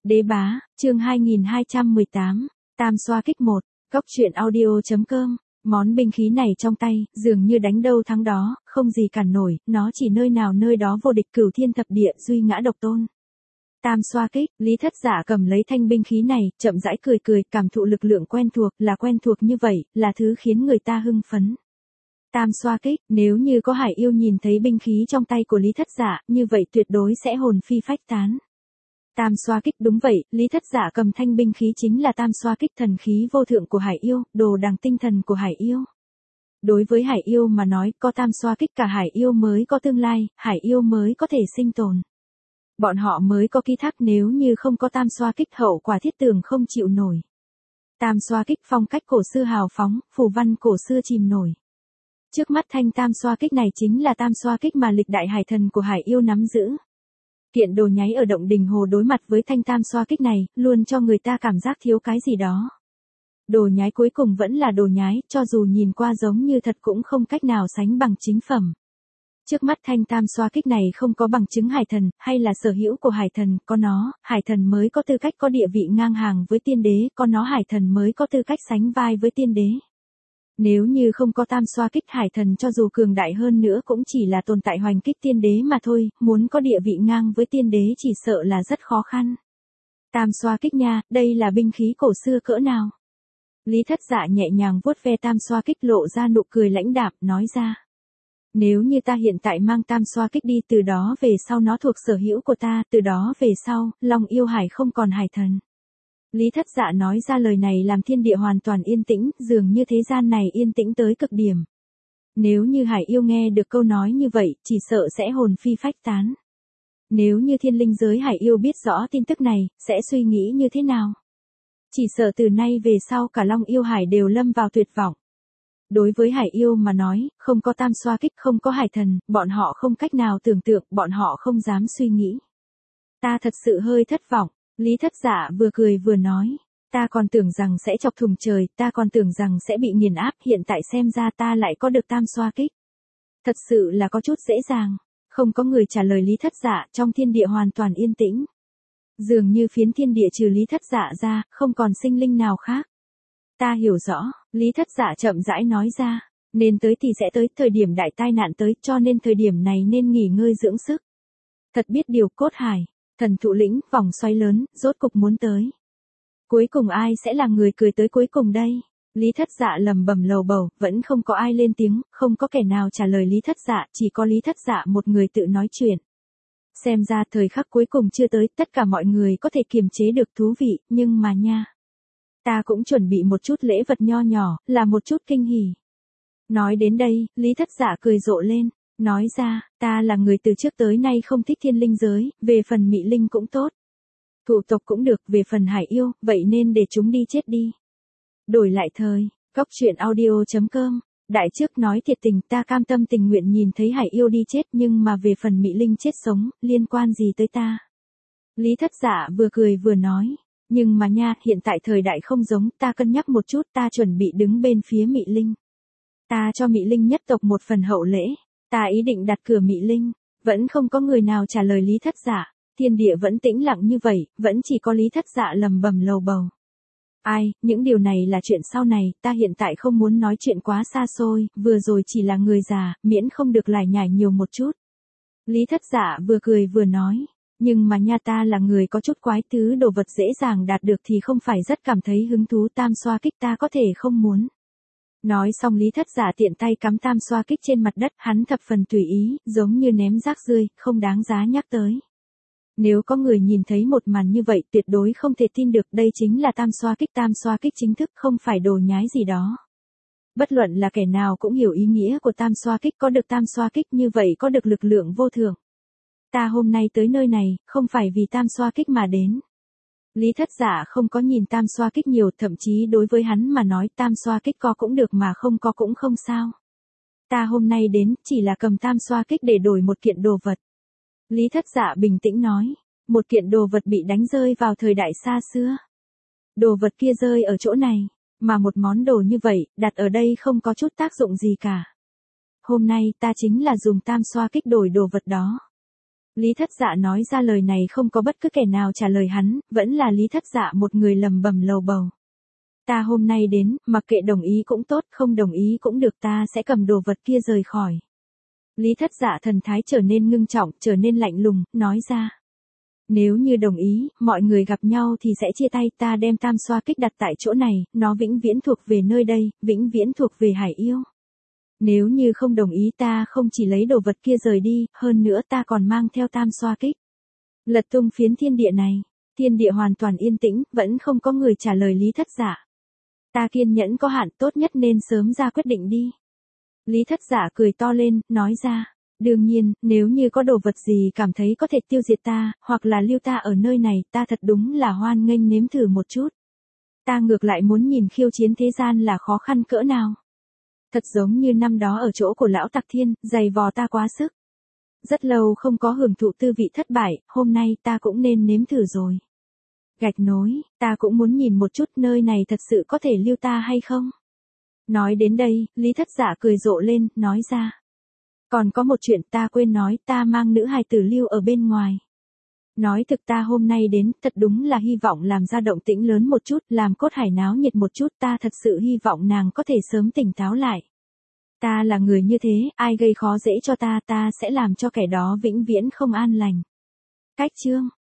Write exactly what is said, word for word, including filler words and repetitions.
Đế bá, chương hai nghìn hai trăm mười tám, Tam xoa kích một, Cóc truyện audio.com. Món binh khí này trong tay, dường như đánh đâu thắng đó, không gì cản nổi, nó chỉ nơi nào nơi đó vô địch cửu thiên thập địa, duy ngã độc tôn. Tam xoa kích, Lý Thất Dạ cầm lấy thanh binh khí này, chậm rãi cười cười, cảm thụ lực lượng quen thuộc, là quen thuộc như vậy, là thứ khiến người ta hưng phấn. Tam xoa kích, nếu như có hải yêu nhìn thấy binh khí trong tay của Lý Thất Dạ, như vậy tuyệt đối sẽ hồn phi phách tán. Tam xoa kích, đúng vậy, Lý Thất Dạ cầm thanh binh khí chính là tam xoa kích, thần khí vô thượng của hải yêu, đồ đằng tinh thần của hải yêu. Đối với hải yêu mà nói, có tam xoa kích cả hải yêu mới có tương lai, hải yêu mới có thể sinh tồn. Bọn họ mới có ký thác, nếu như không có tam xoa kích hậu quả thiết tường không chịu nổi. Tam xoa kích phong cách cổ xưa hào phóng, phù văn cổ xưa chìm nổi. Trước mắt thanh tam xoa kích này chính là tam xoa kích mà lịch đại hải thần của hải yêu nắm giữ. Kiện đồ nháy ở động đình hồ đối mặt với thanh tam xoa kích này, luôn cho người ta cảm giác thiếu cái gì đó. Đồ nhái cuối cùng vẫn là đồ nhái, cho dù nhìn qua giống như thật cũng không cách nào sánh bằng chính phẩm. Trước mắt thanh tam xoa kích này không có bằng chứng hải thần, hay là sở hữu của hải thần, có nó, hải thần mới có tư cách có địa vị ngang hàng với tiên đế, có nó hải thần mới có tư cách sánh vai với tiên đế. Nếu như không có tam xoa kích, hải thần cho dù cường đại hơn nữa cũng chỉ là tồn tại hoành kích tiên đế mà thôi, muốn có địa vị ngang với tiên đế chỉ sợ là rất khó khăn. Tam xoa kích nha, đây là binh khí cổ xưa cỡ nào? Lý Thất Dạ nhẹ nhàng vuốt ve tam xoa kích, lộ ra nụ cười lãnh đạm, nói ra. Nếu như ta hiện tại mang tam xoa kích đi, từ đó về sau nó thuộc sở hữu của ta, từ đó về sau, Long Yêu Hải không còn hải thần. Lý Thất Dạ nói ra lời này làm thiên địa hoàn toàn yên tĩnh, dường như thế gian này yên tĩnh tới cực điểm. Nếu như hải yêu nghe được câu nói như vậy, chỉ sợ sẽ hồn phi phách tán. Nếu như thiên linh giới hải yêu biết rõ tin tức này, sẽ suy nghĩ như thế nào? Chỉ sợ từ nay về sau cả Long Yêu Hải đều lâm vào tuyệt vọng. Đối với hải yêu mà nói, không có tam xoa kích, không có hải thần, bọn họ không cách nào tưởng tượng, bọn họ không dám suy nghĩ. Ta thật sự hơi thất vọng. Lý Thất Dạ vừa cười vừa nói, ta còn tưởng rằng sẽ chọc thủng trời, ta còn tưởng rằng sẽ bị nghiền áp, hiện tại xem ra ta lại có được tam xoa kích. Thật sự là có chút dễ dàng. Không có người trả lời Lý Thất Dạ, trong thiên địa hoàn toàn yên tĩnh. Dường như phiến thiên địa trừ Lý Thất Dạ ra, không còn sinh linh nào khác. Ta hiểu rõ, Lý Thất Dạ chậm rãi nói ra, nên tới thì sẽ tới, thời điểm đại tai nạn tới, cho nên thời điểm này nên nghỉ ngơi dưỡng sức. Thật biết điều, Cốt Hải. Thần thụ lĩnh, vòng xoay lớn, rốt cục muốn tới. Cuối cùng ai sẽ là người cười tới cuối cùng đây? Lý Thất Dạ lầm bầm lầu bầu, vẫn không có ai lên tiếng, không có kẻ nào trả lời Lý Thất Dạ, chỉ có Lý Thất Dạ một người tự nói chuyện. Xem ra thời khắc cuối cùng chưa tới, tất cả mọi người có thể kiềm chế được thú vị, nhưng mà nha. Ta cũng chuẩn bị một chút lễ vật nho nhỏ, là một chút kinh hỉ. Nói đến đây, Lý Thất Dạ cười rộ lên. Nói ra, ta là người từ trước tới nay không thích thiên linh giới, về phần mị linh cũng tốt. Thụ tộc cũng được, về phần hải yêu, vậy nên để chúng đi chết đi. Đổi lại thời, Cóc truyện audio.com. Đại trước nói thiệt tình, ta cam tâm tình nguyện nhìn thấy hải yêu đi chết, nhưng mà về phần mị linh chết sống, liên quan gì tới ta? Lý Thất Dạ vừa cười vừa nói, nhưng mà nha, hiện tại thời đại không giống, ta cân nhắc một chút, ta chuẩn bị đứng bên phía mị linh. Ta cho mị linh nhất tộc một phần hậu lễ. Ta ý định đặt cửa mị linh, vẫn không có người nào trả lời Lý Thất Dạ, thiên địa vẫn tĩnh lặng như vậy, vẫn chỉ có Lý Thất Dạ lầm bầm lầu bầu. Ai, những điều này là chuyện sau này, ta hiện tại không muốn nói chuyện quá xa xôi, vừa rồi chỉ là người già, miễn không được lải nhải nhiều một chút. Lý Thất Dạ vừa cười vừa nói, nhưng mà nha, ta là người có chút quái, thứ đồ vật dễ dàng đạt được thì không phải rất cảm thấy hứng thú, tam xoa kích ta có thể không muốn. Nói xong Lý Thất Dạ tiện tay cắm tam xoa kích trên mặt đất, hắn thập phần tùy ý, giống như ném rác rưởi, không đáng giá nhắc tới. Nếu có người nhìn thấy một màn như vậy, tuyệt đối không thể tin được, đây chính là tam xoa kích, tam xoa kích chính thức, không phải đồ nhái gì đó. Bất luận là kẻ nào cũng hiểu ý nghĩa của tam xoa kích, có được tam xoa kích như vậy có được lực lượng vô thượng. Ta hôm nay tới nơi này, không phải vì tam xoa kích mà đến. Lý Thất Dạ không có nhìn tam xoa kích nhiều, thậm chí đối với hắn mà nói tam xoa kích có cũng được mà không có cũng không sao. Ta hôm nay đến, chỉ là cầm tam xoa kích để đổi một kiện đồ vật. Lý Thất Dạ bình tĩnh nói, một kiện đồ vật bị đánh rơi vào thời đại xa xưa. Đồ vật kia rơi ở chỗ này, mà một món đồ như vậy, đặt ở đây không có chút tác dụng gì cả. Hôm nay ta chính là dùng tam xoa kích đổi đồ vật đó. Lý Thất Dạ nói ra lời này không có bất cứ kẻ nào trả lời hắn, vẫn là Lý Thất Dạ một người lầm bầm lầu bầu. Ta hôm nay đến, mặc kệ đồng ý cũng tốt, không đồng ý cũng được, ta sẽ cầm đồ vật kia rời khỏi. Lý Thất Dạ thần thái trở nên ngưng trọng, trở nên lạnh lùng, nói ra. Nếu như đồng ý, mọi người gặp nhau thì sẽ chia tay, ta đem tam xoa kích đặt tại chỗ này, nó vĩnh viễn thuộc về nơi đây, vĩnh viễn thuộc về Hải Yêu. Nếu như không đồng ý ta không chỉ lấy đồ vật kia rời đi, hơn nữa ta còn mang theo tam xoa kích. Lật tung phiến thiên địa này, thiên địa hoàn toàn yên tĩnh, vẫn không có người trả lời Lý Thất Dạ. Ta kiên nhẫn có hạn, tốt nhất nên sớm ra quyết định đi. Lý Thất Dạ cười to lên, nói ra. Đương nhiên, nếu như có đồ vật gì cảm thấy có thể tiêu diệt ta, hoặc là lưu ta ở nơi này, ta thật đúng là hoan nghênh nếm thử một chút. Ta ngược lại muốn nhìn khiêu chiến thế gian là khó khăn cỡ nào. Thật giống như năm đó ở chỗ của lão Tặc Thiên, giày vò ta quá sức. Rất lâu không có hưởng thụ tư vị thất bại, hôm nay ta cũng nên nếm thử rồi. Gạch nối, ta cũng muốn nhìn một chút nơi này thật sự có thể lưu ta hay không. Nói đến đây, Lý Thất Dạ cười rộ lên, nói ra. Còn có một chuyện ta quên nói, ta mang nữ hài tử lưu ở bên ngoài. Nói thực ta hôm nay đến, thật đúng là hy vọng làm ra động tĩnh lớn một chút, làm cốt hải náo nhiệt một chút, ta thật sự hy vọng nàng có thể sớm tỉnh táo lại. Ta là người như thế, ai gây khó dễ cho ta, ta sẽ làm cho kẻ đó vĩnh viễn không an lành. Cách chương